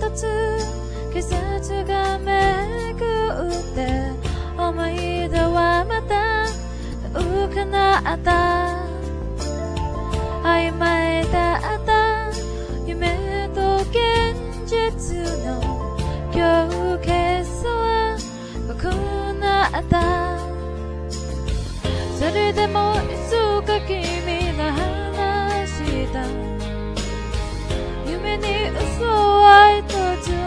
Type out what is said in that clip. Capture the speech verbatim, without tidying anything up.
つ季節が巡って思い出はまた遠くなった曖昧だった夢と現実の境界線は濃くなったそれでもいつか君が話した夢に嘘を愛とつ